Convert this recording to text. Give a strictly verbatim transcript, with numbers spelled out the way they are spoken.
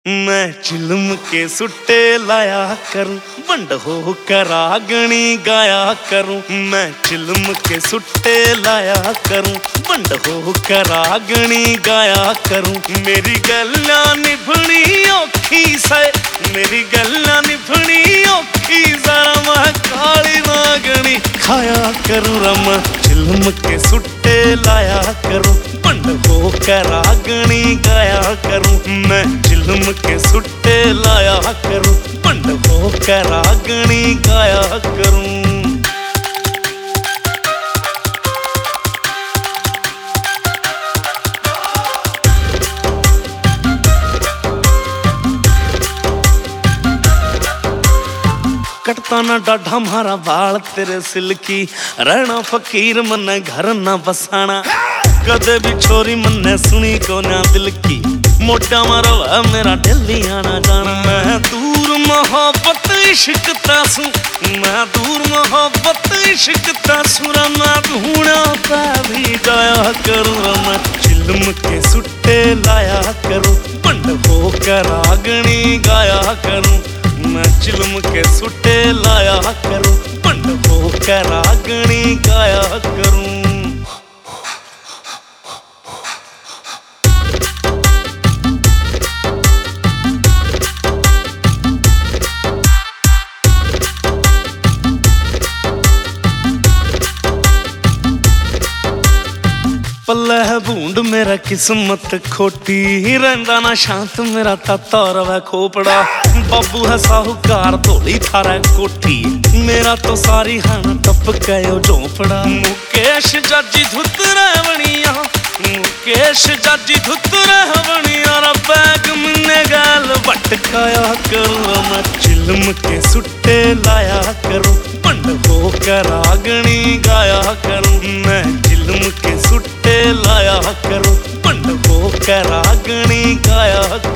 मैं चिलम के सुट्टे लाया करूं, बंड हो कर रागणी गाया करूं। मैं चिलम के सुट्टे लाया करूं, बंड हो कर रागणी गाया करूं। मेरी गल्ला निभनी औखी से, मेरी गल्ला निभनी औखी जरा मैं काली रागणी खाया करूं। रम चिलम के सुट्टे लाया करूं, बंड हो कर रागणी गाया करूं। मैं चिलम के सुट्टे लाया करूं, बंड हो कर रागणी गाया करूं। कटता ना डाढ़ा मारा बाल तेरे सिल्की, रहना फकीर मन्ने घर ना बसाना। कदे भी छोरी मन्ने सुनी को ना दिल की, मोटा मारवा मेरा दिल्ली आना जाना। मैं दूर मोहब्बत इश्क तासू, मैं दूर मोहब्बत इश्क तासू। मैं ढूंढा पा भी जाया करूँ। मैं चिलम के सुट्टे लाया करूँ, बंड हो कर रागणी गाया करूँ। मैं चिलम के सुट्टे लाया करूं, बंड हो कर रागणी गाया करूं। पल्ले है बूंद मेरा किस्मत खोटी, रंदा ना शांत मेरा ताता रवा खोपड़ा। बाबू है साहूकार धोली थारा कोठी, मेरा तो सारी हाना टप गयो झोपड़ा। मुकेश जाजी धुत रहवनिया, मुकेश जाजी धुत रहवनिया। रा बैग मन्ने गाल भटकाया करूं। मैं चिलम के सुट्टे लाया करूं, बंड हो कर रागणी गाया करूं। मैं चिलम के सुट्टे लाया करूं, बंड हो कर रागणी गाया